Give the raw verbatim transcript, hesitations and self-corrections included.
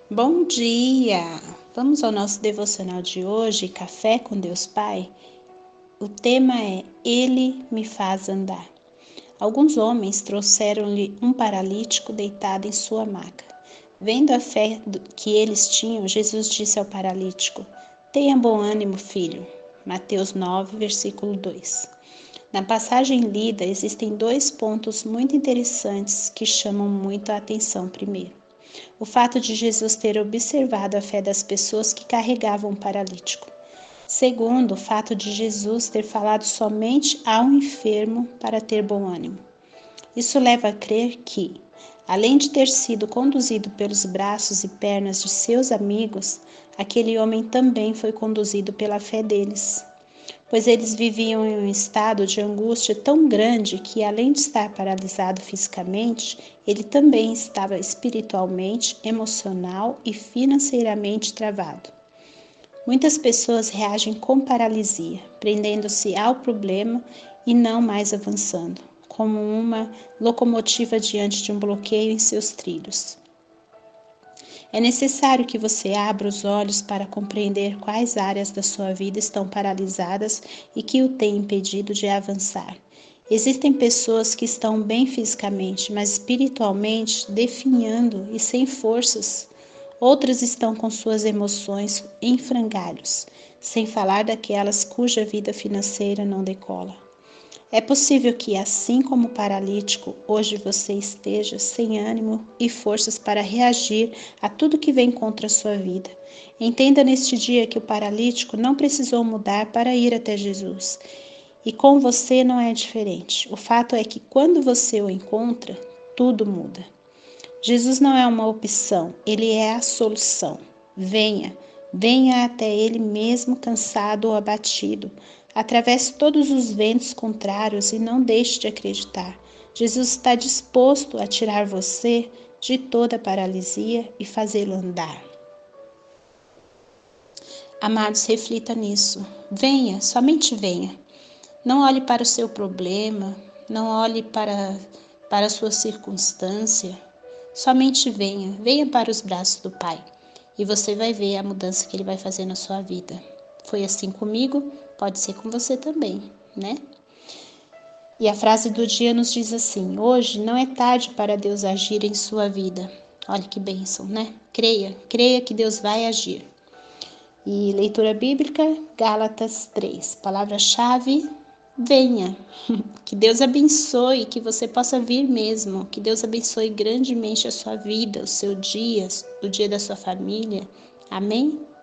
Bom dia! Vamos ao nosso devocional de hoje, Café com Deus Pai? O tema é Ele me faz andar. Alguns homens trouxeram-lhe um paralítico deitado em sua maca. Vendo a fé que eles tinham, Jesus disse ao paralítico: Tenha bom ânimo, filho. Mateus nove, versículo dois. Na passagem lida, existem dois pontos muito interessantes que chamam muito a atenção primeiro. O fato de Jesus ter observado a fé das pessoas que carregavam o paralítico. Segundo, o fato de Jesus ter falado somente ao enfermo para ter bom ânimo. Isso leva a crer que, além de ter sido conduzido pelos braços e pernas de seus amigos, aquele homem também foi conduzido pela fé deles. Pois eles viviam em um estado de angústia tão grande que, além de estar paralisado fisicamente, ele também estava espiritualmente, emocional e financeiramente travado. Muitas pessoas reagem com paralisia, prendendo-se ao problema e não mais avançando, como uma locomotiva diante de um bloqueio em seus trilhos. É necessário que você abra os olhos para compreender quais áreas da sua vida estão paralisadas e que o têm impedido de avançar. Existem pessoas que estão bem fisicamente, mas espiritualmente definhando e sem forças. Outras estão com suas emoções em frangalhos, sem falar daquelas cuja vida financeira não decola. É possível que, assim como o paralítico, hoje você esteja sem ânimo e forças para reagir a tudo que vem contra a sua vida. Entenda neste dia que o paralítico não precisou mudar para ir até Jesus. E com você não é diferente. O fato é que quando você o encontra, tudo muda. Jesus não é uma opção, ele é a solução. Venha, venha até ele mesmo cansado ou abatido. Atravesse todos os ventos contrários e não deixe de acreditar. Jesus está disposto a tirar você de toda a paralisia e fazê-lo andar. Amados, reflita nisso. Venha, somente venha. Não olhe para o seu problema, não olhe para, para a sua circunstância. Somente venha, venha para os braços do Pai. E você vai ver a mudança que Ele vai fazer na sua vida. Foi assim comigo, pode ser com você também, né? E a frase do dia nos diz assim: hoje não é tarde para Deus agir em sua vida. Olha que bênção, né? Creia, creia que Deus vai agir. E leitura bíblica, Gálatas três. Palavra-chave, venha. Que Deus abençoe, que você possa vir mesmo. Que Deus abençoe grandemente a sua vida, o seu dia, o dia da sua família. Amém?